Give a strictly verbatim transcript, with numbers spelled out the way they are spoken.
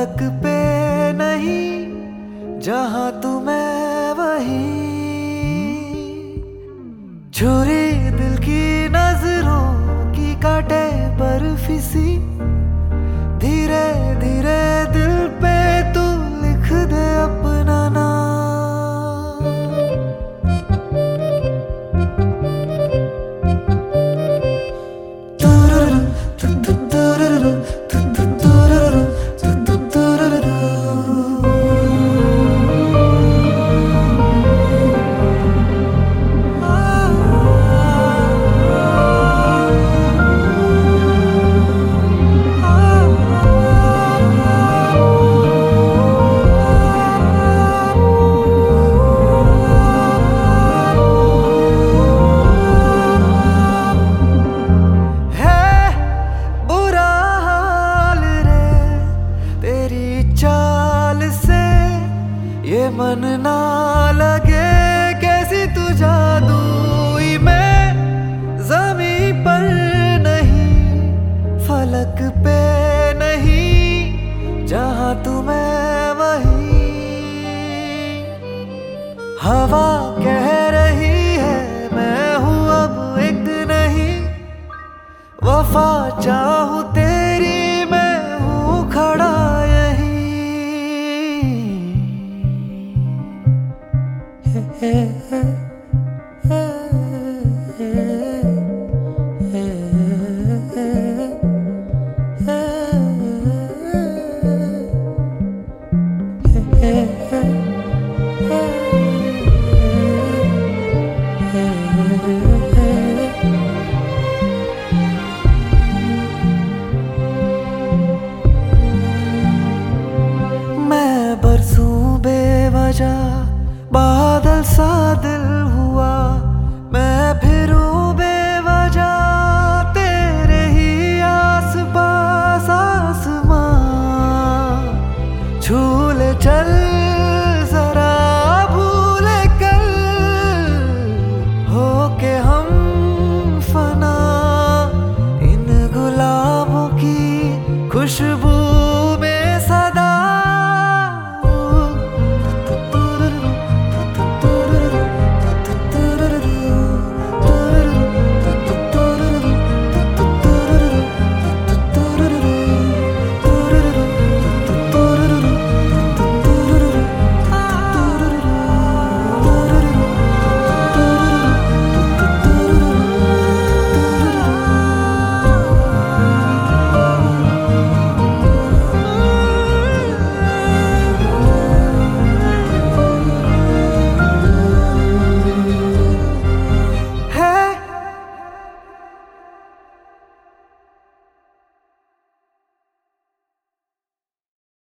फलक पे नहीं, जहां तुम्हें वहीं। छुरी दिल की नजरों की काटे पर फिसी, धीरे धीरे दिल पे तू लिख दे अपना नाम। ये मन ना लगे कैसी तू जादुई, मैं ज़मीं पर नहीं, फलक पे नहीं, जहां तुम्हें वहीं। हवा कह रही है मैं हूँ अब एक नहीं, वफा चाहूँ तेरी मैं हूँ खड़ा यहीं। मैं बरसूं बेवजह बादल सा दिल हुआ, मैं फिरूं बेवजह तेरे ही आस पास आसमां। झूले चल जरा भूले कल, होके हम फना इन गुलाबों की खुशबू